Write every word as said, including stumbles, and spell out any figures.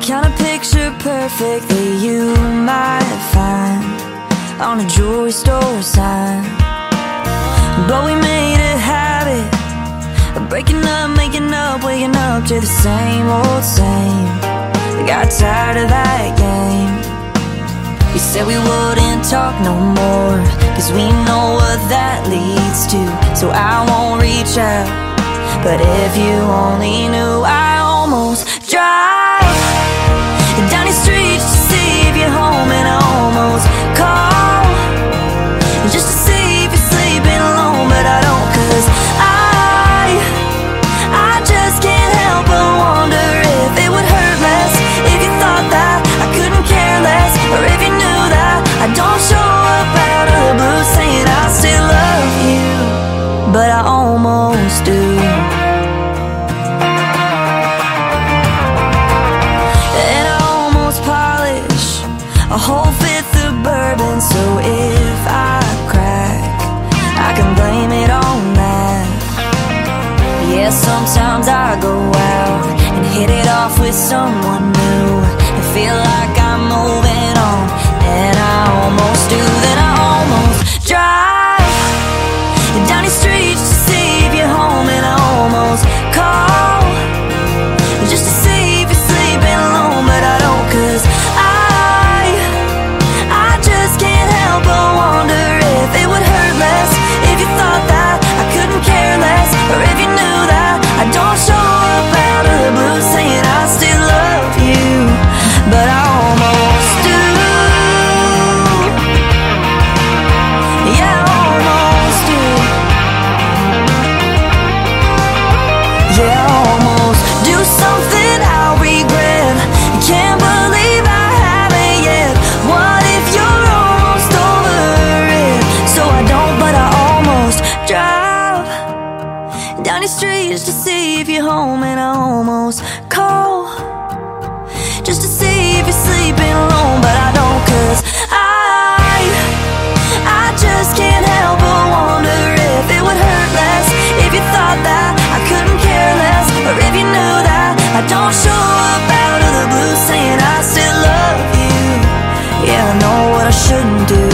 kind of picture perfect that you might find on a jewelry store sign. But we made a habit of breaking up, making up, waking up to the same old same. We got tired of that game. We said we wouldn't talk no more, cause we know what that leads to. So I won't reach out, but if you only knew, I almost drive down the street just to see if you're home, and I almost call just to see if you're sleeping alone, but I don't, cause I, I just can't help but wonder if it would hurt less if you thought that I couldn't care less, or if you knew that I don't show up out of the blue saying I still love you, but I almost do. A whole fifth of bourbon, so if I crack, I can blame it on that. Yeah, sometimes I go out and hit it off with someone new and feel like I'm moving on, and I almost do. Then I almost drive down the street just to see if you're home, and I almost call just to see if you're sleeping alone, but I don't, cause I or if you knew that I don't show up out of the blue saying I still love you, but I almost do. Yeah, I almost do. Yeah, I almost do something I'll regret. Can't believe I haven't yet. What if you're almost over it? So I don't, but I almost drive down the street just to see if you're home, and I almost call just to see if you're sleeping alone, but I don't, cause I, I just can't help but wonder if it would hurt less if you thought that I couldn't care less, or if you knew that I don't show up out of the blue saying I still love you. Yeah, I know what I shouldn't do.